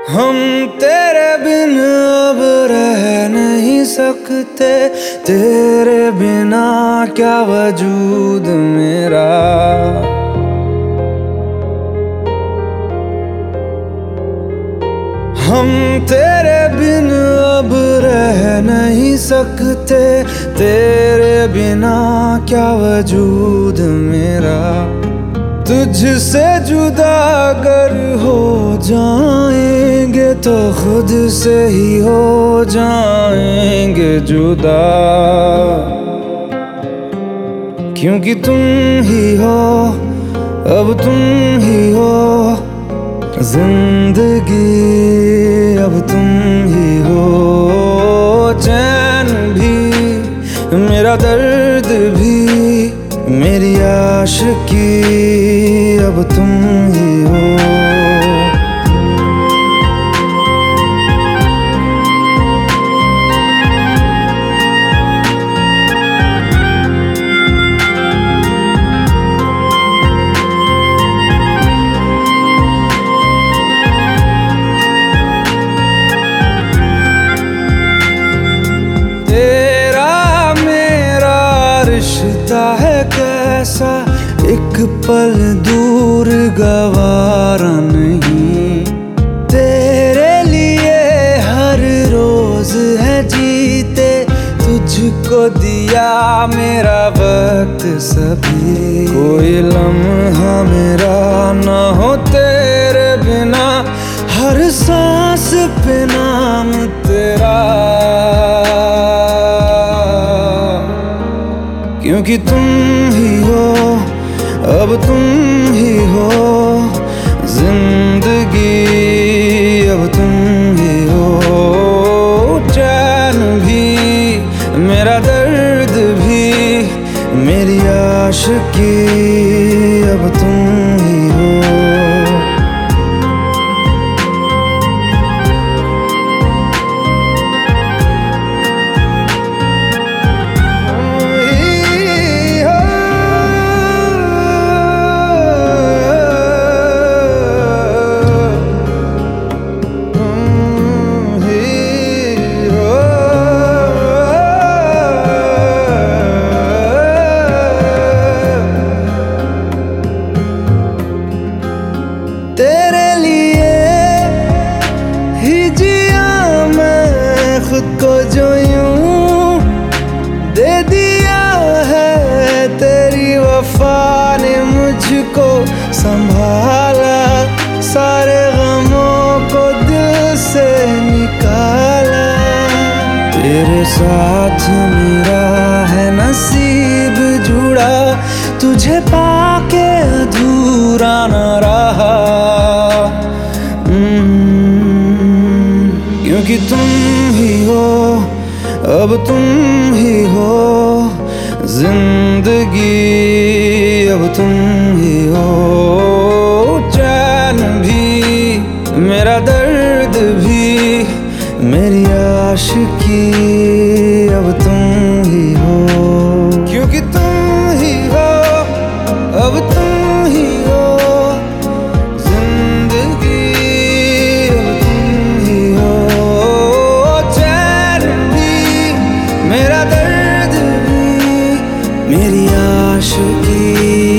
हम तेरे बिन अब रह नहीं सकते, तेरे बिना क्या वजूद मेरा। हम तेरे बिन अब रह नहीं सकते, तेरे बिना क्या वजूद मेरा। तुझसे जुदा अगर हो जाएंगे तो खुद से ही हो जाएंगे जुदा, क्योंकि तुम ही हो, अब तुम ही हो जिंदगी, अब तुम ही हो। चैन भी मेरा दर्द भी मेरी आशिकी, अब तुम ही हो। रिश्ता है कैसा, एक पल दूर गवारा नहीं। तेरे लिए हर रोज है जीते, तुझको दिया मेरा वक्त सभी। कोई लम्हा मेरा ना हो तेरे बिना, हर सांस पे नाम तेरा, क्योंकि तुम ही हो, अब तुम ही हो जिंदगी, अब तुम ही हो। चैन भी मेरा दर्द भी मेरी आशिकी, अब तुम ही हो। तेरे लिए ही जिया मैं खुद को, जो यूं दे दिया है तेरी वफा ने मुझको संभाला। सारे गमों को दिल से निकाला, तेरे साथ मेरा है नसीब जुड़ा, तुझे पाके अधूरा न रहा। क्योंकि तुम ही हो, अब तुम ही हो जिंदगी, अब तुम ही हो। चैन भी मेरा दर्द भी मेरी आशिकी, अब तुम ही हो। क्योंकि तुम ही हो, अब तुम ही हो जिंदगी, अब तुम ही हो। चैन भी मेरा दर्द भी मेरी आशिकी।